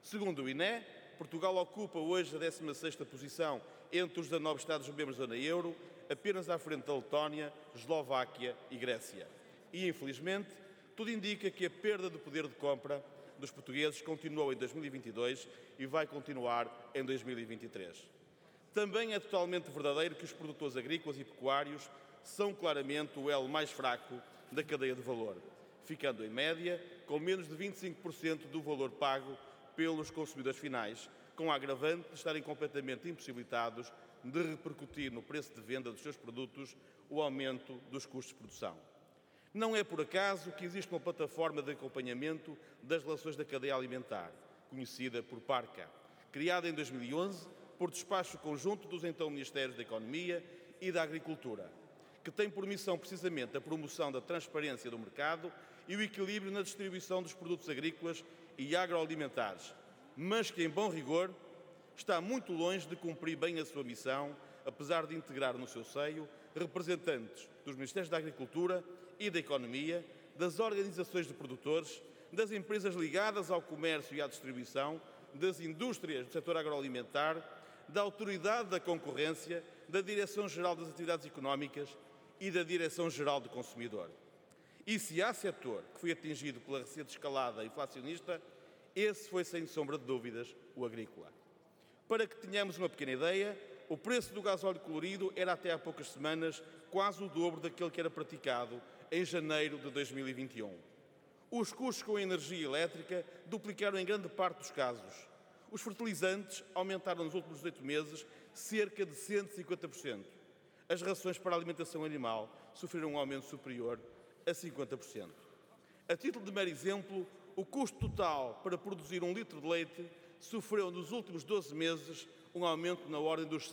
Segundo o INE, Portugal ocupa hoje a 16ª posição entre os 19 Estados-membros da zona euro, apenas à frente da Letónia, Eslováquia e Grécia. E, infelizmente, tudo indica que a perda do poder de compra dos portugueses continuou em 2022 e vai continuar em 2023. Também é totalmente verdadeiro que os produtores agrícolas e pecuários são claramente o elo mais fraco da cadeia de valor, ficando em média com menos de 25% do valor pago pelos consumidores finais, com a agravante de estarem completamente impossibilitados de repercutir no preço de venda dos seus produtos o aumento dos custos de produção. Não é por acaso que existe uma plataforma de acompanhamento das relações da cadeia alimentar, conhecida por PARCA, criada em 2011 por despacho conjunto dos então Ministérios da Economia e da Agricultura, que tem por missão precisamente a promoção da transparência do mercado e o equilíbrio na distribuição dos produtos agrícolas e agroalimentares, mas que, em bom rigor, está muito longe de cumprir bem a sua missão, apesar de integrar no seu seio representantes dos Ministérios da Agricultura e da Economia, das organizações de produtores, das empresas ligadas ao comércio e à distribuição, das indústrias do setor agroalimentar, da Autoridade da Concorrência, da Direção-Geral das Atividades Económicas e da Direção-Geral do Consumidor. E se há setor que foi atingido pela recente escalada inflacionista, esse foi, sem sombra de dúvidas, o agrícola. Para que tenhamos uma pequena ideia, o preço do gasóleo colorido era até há poucas semanas quase o dobro daquele que era praticado em janeiro de 2021. Os custos com a energia elétrica duplicaram em grande parte dos casos. Os fertilizantes aumentaram nos últimos 18 meses cerca de 150%. As rações para a alimentação animal sofreram um aumento superior a 50%. A título de mero exemplo, o custo total para produzir 1 litro de leite sofreu nos últimos 12 meses um aumento na ordem dos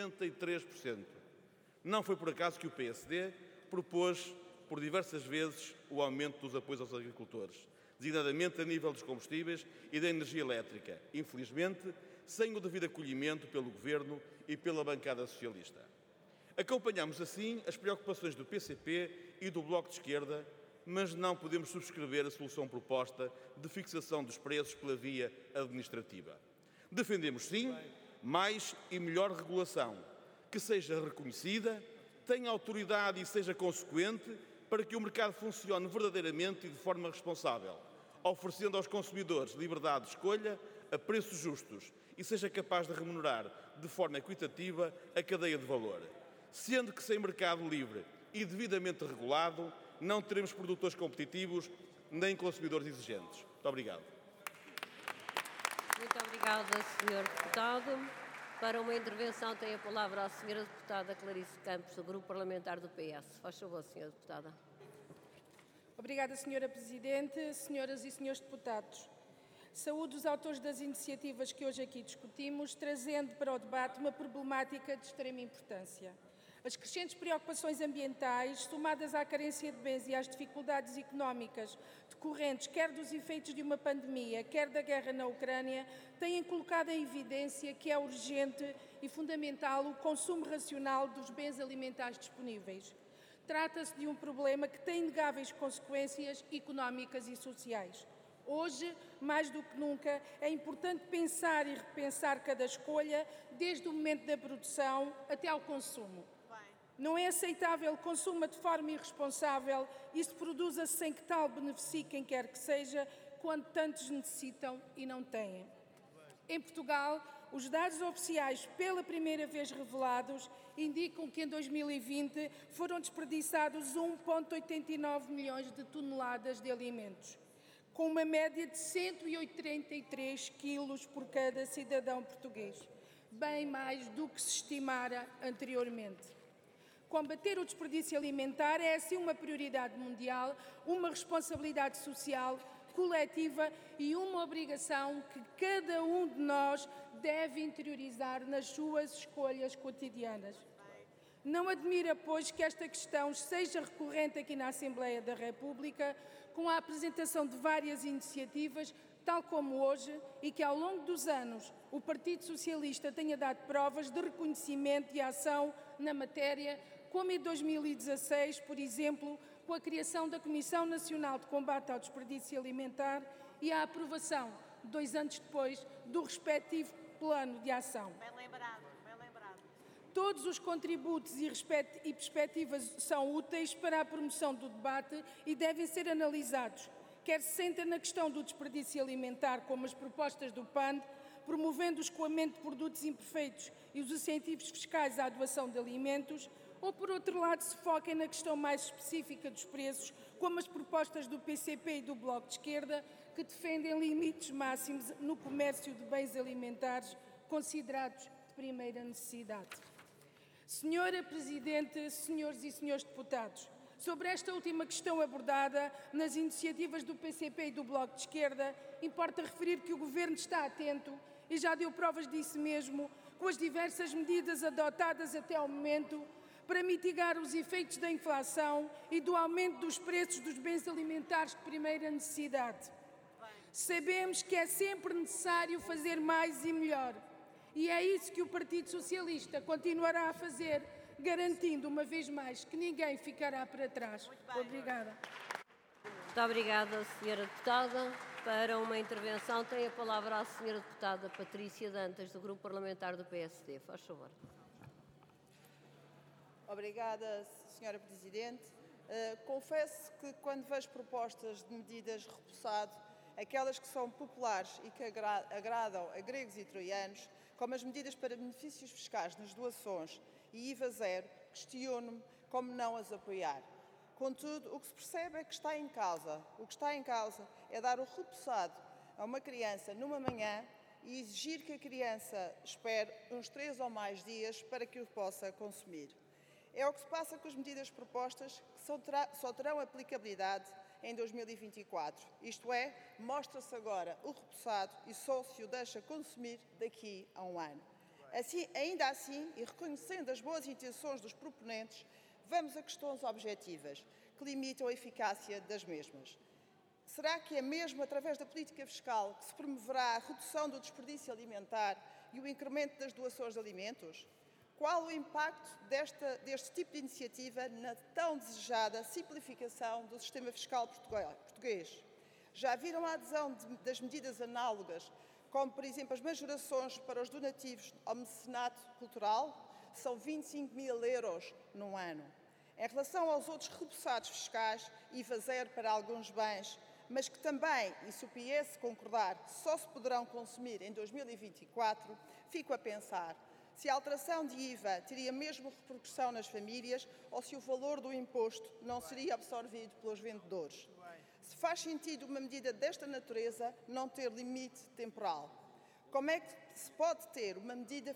53%. Não foi por acaso que o PSD propôs por diversas vezes o aumento dos apoios aos agricultores, designadamente a nível dos combustíveis e da energia elétrica, infelizmente sem o devido acolhimento pelo Governo e pela bancada socialista. Acompanhamos assim as preocupações do PCP e do Bloco de Esquerda, mas não podemos subscrever a solução proposta de fixação dos preços pela via administrativa. Defendemos, sim, mais e melhor regulação, que seja reconhecida, tenha autoridade e seja consequente para que o mercado funcione verdadeiramente e de forma responsável, oferecendo aos consumidores liberdade de escolha a preços justos e seja capaz de remunerar de forma equitativa a cadeia de valor. Sendo que sem mercado livre e devidamente regulado, não teremos produtores competitivos nem consumidores exigentes. Muito obrigado. Muito obrigada, Sr. Deputado. Para uma intervenção tem a palavra a Sra. Deputada Clarice Campos, do Grupo Parlamentar do PS. Faz favor, Sra. Deputada. Obrigada, Sra. Presidente, senhoras e senhores deputados. Saúdo os autores das iniciativas que hoje aqui discutimos, trazendo para o debate uma problemática de extrema importância. As crescentes preocupações ambientais, somadas à carência de bens e às dificuldades económicas decorrentes quer dos efeitos de uma pandemia, quer da guerra na Ucrânia, têm colocado em evidência que é urgente e fundamental o consumo racional dos bens alimentares disponíveis. Trata-se de um problema que tem inegáveis consequências económicas e sociais. Hoje, mais do que nunca, é importante pensar e repensar cada escolha, desde o momento da produção até ao consumo. Não é aceitável que consuma de forma irresponsável e se produza sem que tal beneficie quem quer que seja, quando tantos necessitam e não têm. Em Portugal, os dados oficiais, pela primeira vez revelados, indicam que em 2020 foram desperdiçados 1,89 milhões de toneladas de alimentos, com uma média de 183 quilos por cada cidadão português, bem mais do que se estimara anteriormente. Combater o desperdício alimentar é, assim, uma prioridade mundial, uma responsabilidade social, coletiva e uma obrigação que cada um de nós deve interiorizar nas suas escolhas cotidianas. Não admira, pois, que esta questão seja recorrente aqui na Assembleia da República, com a apresentação de várias iniciativas, tal como hoje, e que ao longo dos anos o Partido Socialista tenha dado provas de reconhecimento e ação na matéria, como em 2016, por exemplo, com a criação da Comissão Nacional de Combate ao Desperdício Alimentar e a aprovação 2 anos depois do respectivo plano de ação. Bem lembrado, bem lembrado. Todos os contributos e perspectivas são úteis para a promoção do debate e devem ser analisados, quer se senta na questão do desperdício alimentar, como as propostas do PAN, promovendo o escoamento de produtos imperfeitos e os incentivos fiscais à doação de alimentos, ou, por outro lado, se foquem na questão mais específica dos preços, como as propostas do PCP e do Bloco de Esquerda, que defendem limites máximos no comércio de bens alimentares considerados de primeira necessidade. Senhora Presidente, senhores e senhores deputados, sobre esta última questão abordada nas iniciativas do PCP e do Bloco de Esquerda, importa referir que o Governo está atento e já deu provas disso mesmo com as diversas medidas adotadas até ao momento para mitigar os efeitos da inflação e do aumento dos preços dos bens alimentares de primeira necessidade. Sabemos que é sempre necessário fazer mais e melhor, e é isso que o Partido Socialista continuará a fazer, garantindo uma vez mais que ninguém ficará para trás. Obrigada. Muito obrigada, Sra. Deputada. Para uma intervenção tem a palavra a Sra. Deputada Patrícia Dantas, do Grupo Parlamentar do PSD. Faz favor. Obrigada, Sra. Presidente. Confesso que quando vejo propostas de medidas repousado, aquelas que são populares e que agradam a gregos e troianos, como as medidas para benefícios fiscais nas doações e IVA zero, questiono-me como não as apoiar. Contudo, o que se percebe é que está em causa. O que está em causa é dar o repousado a uma criança numa manhã e exigir que a criança espere uns 3 ou mais dias para que o possa consumir. É o que se passa com as medidas propostas, que só terão aplicabilidade em 2024. Isto é, mostra-se agora o repousado e só se o deixa consumir daqui a um ano. Ainda assim, e reconhecendo as boas intenções dos proponentes, vamos a questões objetivas, que limitam a eficácia das mesmas. Será que é mesmo através da política fiscal que se promoverá a redução do desperdício alimentar e o incremento das doações de alimentos? Qual o impacto deste tipo de iniciativa na tão desejada simplificação do sistema fiscal português? Já viram a adesão das medidas análogas, como, por exemplo, as majorações para os donativos ao mecenato cultural? São 25 mil euros num ano. Em relação aos outros repousados fiscais, IVA zero para alguns bens, mas que também, e se o PS concordar, só se poderão consumir em 2024, fico a pensar se a alteração de IVA teria mesmo repercussão nas famílias ou se o valor do imposto não seria absorvido pelos vendedores. Se faz sentido uma medida desta natureza não ter limite temporal. Como é que se pode ter uma medida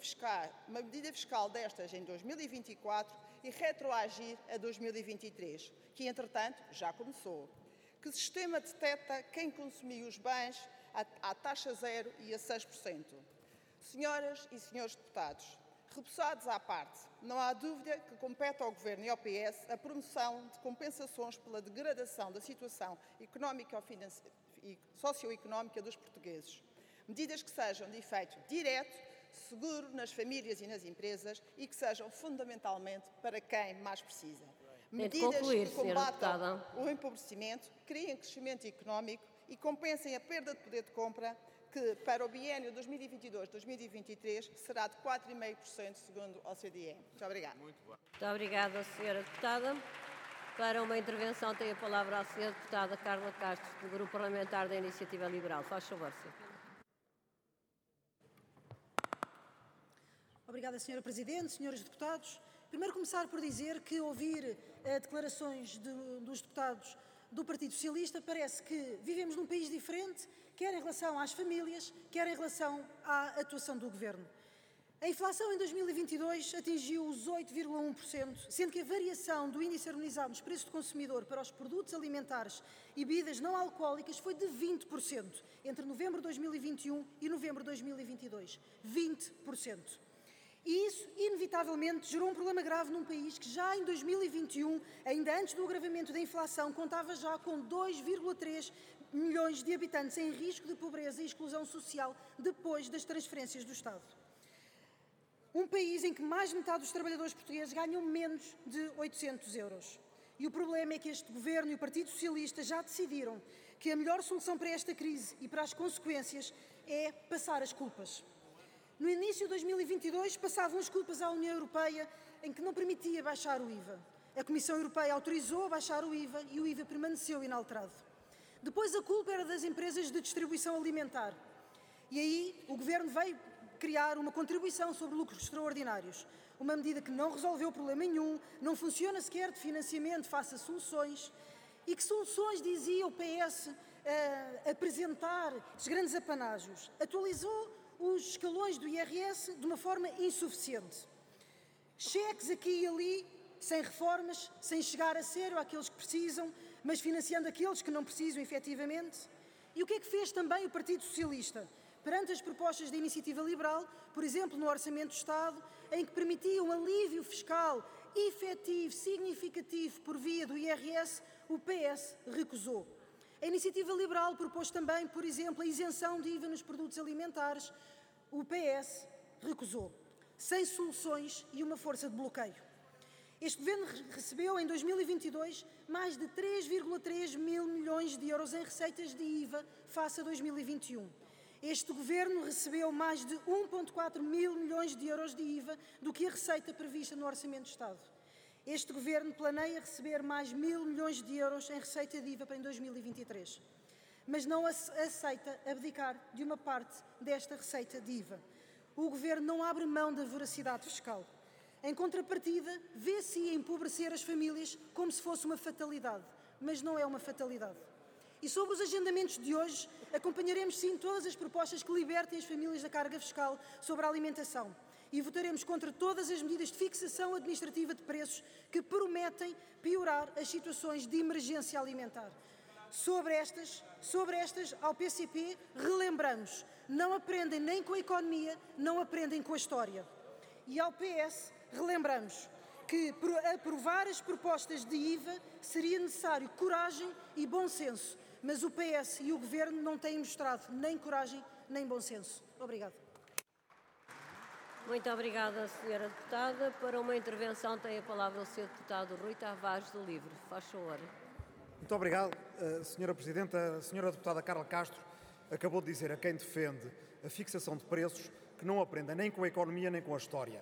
fiscal destas em 2024 e retroagir a 2023, que entretanto já começou? Que sistema detecta quem consumiu os bens à taxa zero e a 6%? Senhoras e senhores deputados, repoussados à parte, não há dúvida que compete ao Governo e ao PS a promoção de compensações pela degradação da situação económica e socioeconómica dos portugueses. Medidas que sejam de efeito direto, seguro nas famílias e nas empresas e que sejam fundamentalmente para quem mais precisa. Medidas que combatam o empobrecimento, criem crescimento económico e compensem a perda de poder de compra, que para o biênio 2022-2023 será de 4,5% segundo a OCDE. Muito obrigada. Muito obrigada, Sra. Deputada. Para uma intervenção tem a palavra a Sra. Deputada Carla Castro, do Grupo Parlamentar da Iniciativa Liberal. Faz favor, Sra. Obrigada, Sra. Presidente, senhores deputados. Primeiro começar por dizer que ouvir declarações dos deputados do Partido Socialista parece que vivemos num país diferente, quer em relação às famílias, quer em relação à atuação do Governo. A inflação em 2022 atingiu os 8,1%, sendo que a variação do índice harmonizado nos preços do consumidor para os produtos alimentares e bebidas não alcoólicas foi de 20%, entre novembro de 2021 e novembro de 2022. 20%. E isso, inevitavelmente, gerou um problema grave num país que já em 2021, ainda antes do agravamento da inflação, contava já com 2,3 milhões de habitantes em risco de pobreza e exclusão social depois das transferências do Estado. Um país em que mais de metade dos trabalhadores portugueses ganham menos de 800 euros. E o problema é que este Governo e o Partido Socialista já decidiram que a melhor solução para esta crise e para as consequências é passar as culpas. No início de 2022, passavam as culpas à União Europeia em que não permitia baixar o IVA. A Comissão Europeia autorizou a baixar o IVA e o IVA permaneceu inalterado. Depois a culpa era das empresas de distribuição alimentar. E aí o Governo veio criar uma contribuição sobre lucros extraordinários. Uma medida que não resolveu problema nenhum, não funciona sequer de financiamento face a soluções. E que soluções dizia o PS apresentar os grandes apanágios? Atualizou os escalões do IRS de uma forma insuficiente. Cheques aqui e ali, sem reformas, sem chegar a sério àqueles que precisam, mas financiando aqueles que não precisam efetivamente. E o que é que fez também o Partido Socialista? Perante as propostas da Iniciativa Liberal, por exemplo, no Orçamento do Estado, em que permitia um alívio fiscal efetivo, significativo, por via do IRS, o PS recusou. A Iniciativa Liberal propôs também, por exemplo, a isenção de IVA nos produtos alimentares. O PS recusou, sem soluções e uma força de bloqueio. Este Governo recebeu, em 2022, mais de 3,3 mil milhões de euros em receitas de IVA face a 2021. Este Governo recebeu mais de 1,4 mil milhões de euros de IVA do que a receita prevista no Orçamento do Estado. Este Governo planeia receber mais 1.000 milhões de euros em receita de IVA para em 2023, mas não aceita abdicar de uma parte desta receita de IVA. O Governo não abre mão da voracidade fiscal. Em contrapartida, vê-se a empobrecer as famílias como se fosse uma fatalidade, mas não é uma fatalidade. E sobre os agendamentos de hoje, acompanharemos sim todas as propostas que libertem as famílias da carga fiscal sobre a alimentação. E votaremos contra todas as medidas de fixação administrativa de preços que prometem piorar as situações de emergência alimentar. Sobre estas, ao PCP, relembramos, não aprendem nem com a economia, não aprendem com a história. E ao PS, relembramos que para aprovar as propostas de IVA seria necessário coragem e bom senso, mas o PS e o Governo não têm mostrado nem coragem nem bom senso. Obrigada. Muito obrigada, Sra. Deputada. Para uma intervenção tem a palavra o Sr. Deputado Rui Tavares do LIVRE. Faz favor. Muito obrigado, Sra. Presidente. A Sra. Deputada Carla Castro acabou de dizer a quem defende a fixação de preços que não aprenda nem com a economia nem com a história.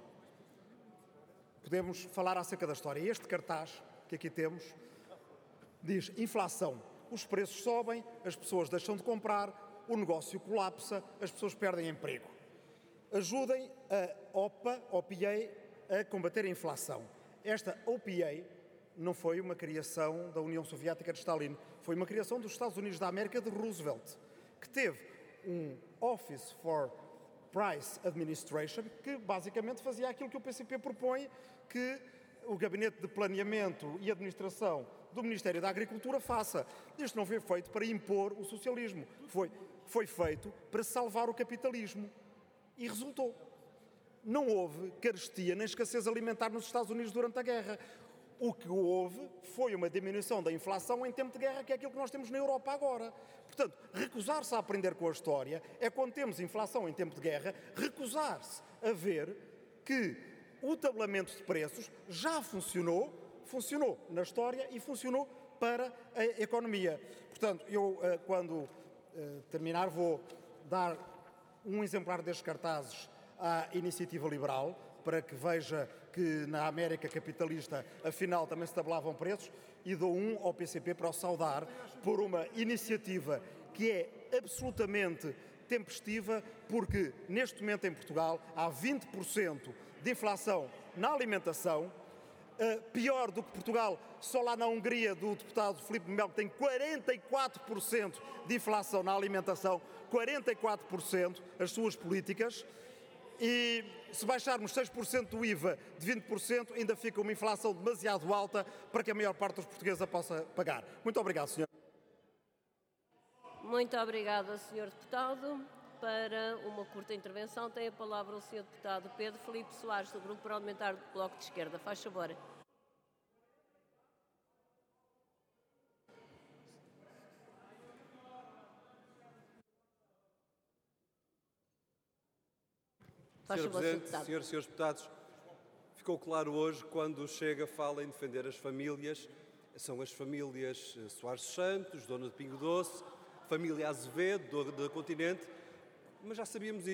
Podemos falar acerca da história. Este cartaz que aqui temos diz inflação. Os preços sobem, as pessoas deixam de comprar, o negócio colapsa, as pessoas perdem emprego. Ajudem a OPA a combater a inflação. Esta OPA não foi uma criação da União Soviética de Stalin, foi uma criação dos Estados Unidos da América de Roosevelt, que teve um Office for Price Administration, que basicamente fazia aquilo que o PCP propõe que o Gabinete de Planeamento e Administração do Ministério da Agricultura faça. Isto não foi feito para impor o socialismo, foi feito para salvar o capitalismo. E resultou. Não houve carestia nem escassez alimentar nos Estados Unidos durante a guerra. O que houve foi uma diminuição da inflação em tempo de guerra, que é aquilo que nós temos na Europa agora. Portanto, recusar-se a aprender com a história é, quando temos inflação em tempo de guerra, recusar-se a ver que o tabelamento de preços já funcionou na história e funcionou para a economia. Portanto, eu, quando terminar, vou dar um exemplar destes cartazes à Iniciativa Liberal, para que veja que na América capitalista, afinal, também se tabelavam preços, e dou um ao PCP para o saudar por uma iniciativa que é absolutamente tempestiva, porque neste momento em Portugal há 20% de inflação na alimentação. Pior do que Portugal, só lá na Hungria do deputado Filipe Melo tem 44% de inflação na alimentação, 44% as suas políticas, e se baixarmos 6% do IVA de 20%, ainda fica uma inflação demasiado alta para que a maior parte dos portugueses a possa pagar. Muito obrigado, senhor. Muito obrigada, Sr. Deputado. Para uma curta intervenção tem a palavra o Sr. Deputado Pedro Filipe Soares, do Grupo Parlamentar do Bloco de Esquerda. Faz favor. Sr. Presidente, Senhoras e Srs. Deputados, ficou claro hoje, quando o Chega fala em defender as famílias, São as famílias Soares Santos, Dona de Pingo Doce, família Azevedo, da Continente, mas já sabíamos isso.